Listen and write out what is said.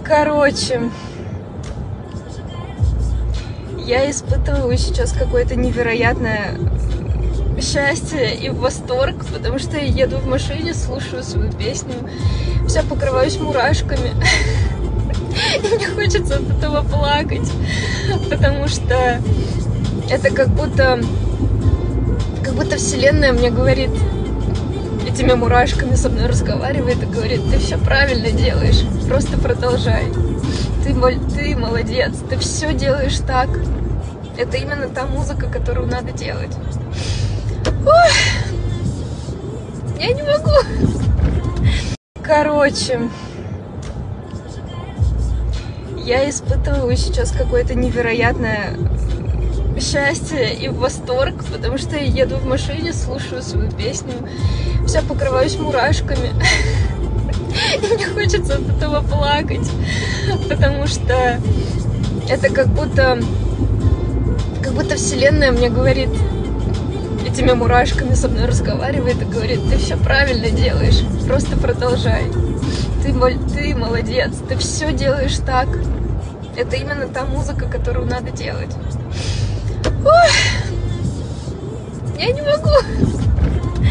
Короче, я испытываю сейчас какое-то невероятное счастье и восторг, потому что я еду в машине, слушаю свою песню, вся покрываюсь мурашками. И мне хочется от этого плакать, потому что это как будто Вселенная мне говорит, этими мурашками со мной разговаривает и говорит: ты все правильно делаешь, просто продолжай. Ты молодец, ты все делаешь так. Это именно та музыка, которую надо делать. Ой, я не могу. Короче, я испытываю сейчас какое-то невероятное счастье и восторг, потому что я еду в машине, слушаю свою песню, вся покрываюсь мурашками. И мне хочется от этого плакать, потому что это как будто Вселенная мне говорит, этими мурашками со мной разговаривает и говорит: ты все правильно делаешь, просто продолжай. Ты молодец, ты все делаешь так. Это именно та музыка, которую надо делать. Ой, я не могу.